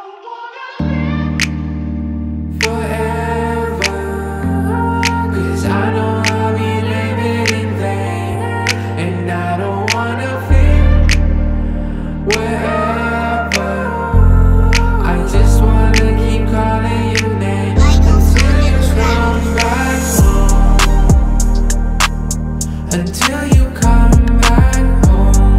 Until you come back home.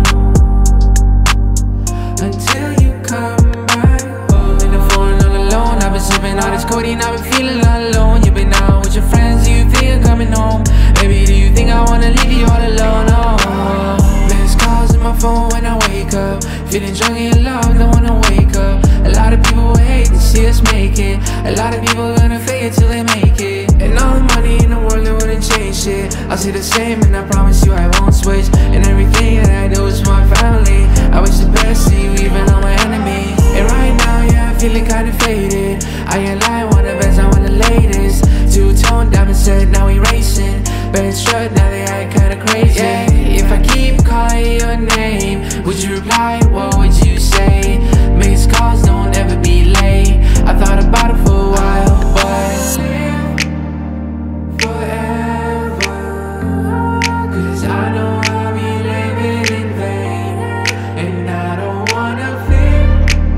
Until you come back home. In the phone all alone, I've been sipping all this codeine, I've been feeling all alone. You've been out with your friends, do you think you're coming home? Baby, do you think I wanna leave you all alone? Oh, missed calls in my phone when I wake up. Feeling drunk in your love, don't wanna wake up. A lot of people will hate to see us make it. A lot of people gonna fake it till they make it. And all the money in the world, it wouldn't change shit. I'll say the same and I promise you I won't switch. And everything that I do is for my family. I wish the best to you, even on my enemy. And right now, yeah, I'm feeling kinda faded. I ain't lying, want the best, I want the latest. Two-tone diamond set, now we racing. Bed strut, now they act kinda crazy. Yeah, if I keep calling your name, would you reply? What would you say? Missed calls, don't ever be late. I thought about it for a while, but forever, 'cause I know I'll be living in vain. And I don't wanna feel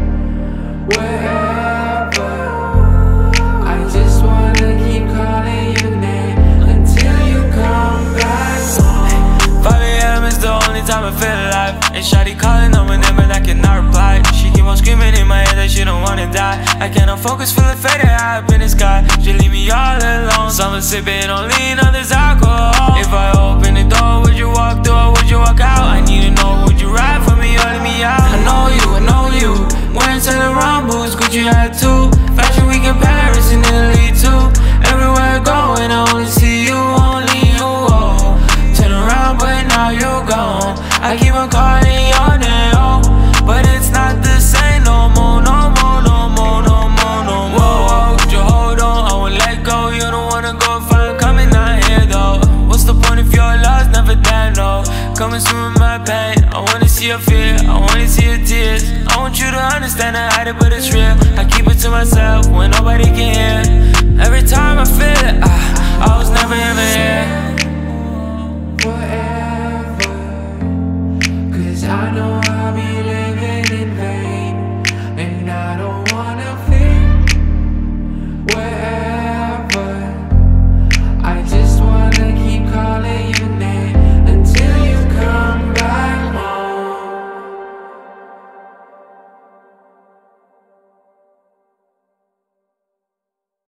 wherever. I just wanna keep calling your name until you come back home. 5 a.m. is the only time I feel alive. And shawty calling on my name and I cannot reply. She keep on screaming in my head that she don't wanna die. I cannot focus, feeling faded high up in the sky. She leave me all alone. Some sipping on lean, others alcohol. If I open the door, would you walk through or would you walk out? I need to know, would you ride for me or leave me out? I know you. Wearing Saint Laurent boots, Gucci hat too. Fashion week in Paris and Italy too. Everywhere I go and I only see you, only you. Oh, turn around, but now you're gone. I keep on calling your name, oh, but it's not the same no more, no more, no more, no more, no more. Whoa, would you hold on? I won't let go. You don't wanna go if I'm coming out here though. What's the point if your love's never there, no? Come and swim in my pain. I wanna see your fear, I wanna see your tears. I want you to understand I hide it, but it's real. I keep it to myself when nobody can hear. Every time I feel it, I was never even here. Forever.